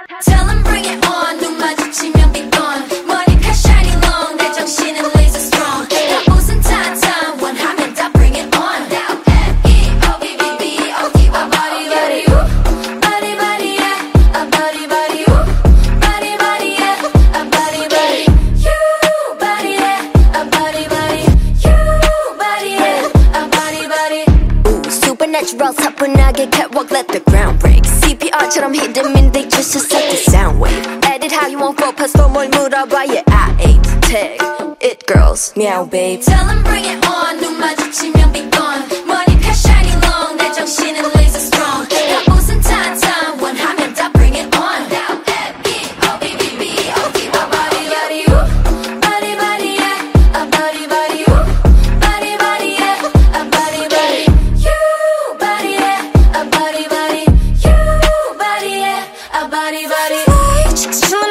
Tell them bring it on. 눈 마주치면 be gone. 머리칼 shiny long. 내 정신은 laser strong. 다 웃은 타타 원하면 다 bring it on. Now F-E-O-B-B-B-O-T body body ooh. Body body yeah. A body body ooh. Body body yeah. A body body you. Body yeah. A body body you. Body yeah. A body body ooh. Supernatural 사뿐하게 catwalk let the ground break. CPR처럼 hit them in they just to set the sound wave. Edit how you want focus for 뭘 물어봐 yeah I ate tag it girls meow babe. Tell them bring it on. 눈 마주치면 be gone. 머리칼 shiny long. 내 정신은 laser strong. 다 웃은 타타 원하면 다 bring it on. Now F-E-O-B-B-B-O-T body body ooh. Body body yeah. A body body ooh. Body body yeah. A body body you. Body yeah. A body body you. Body yeah. A body body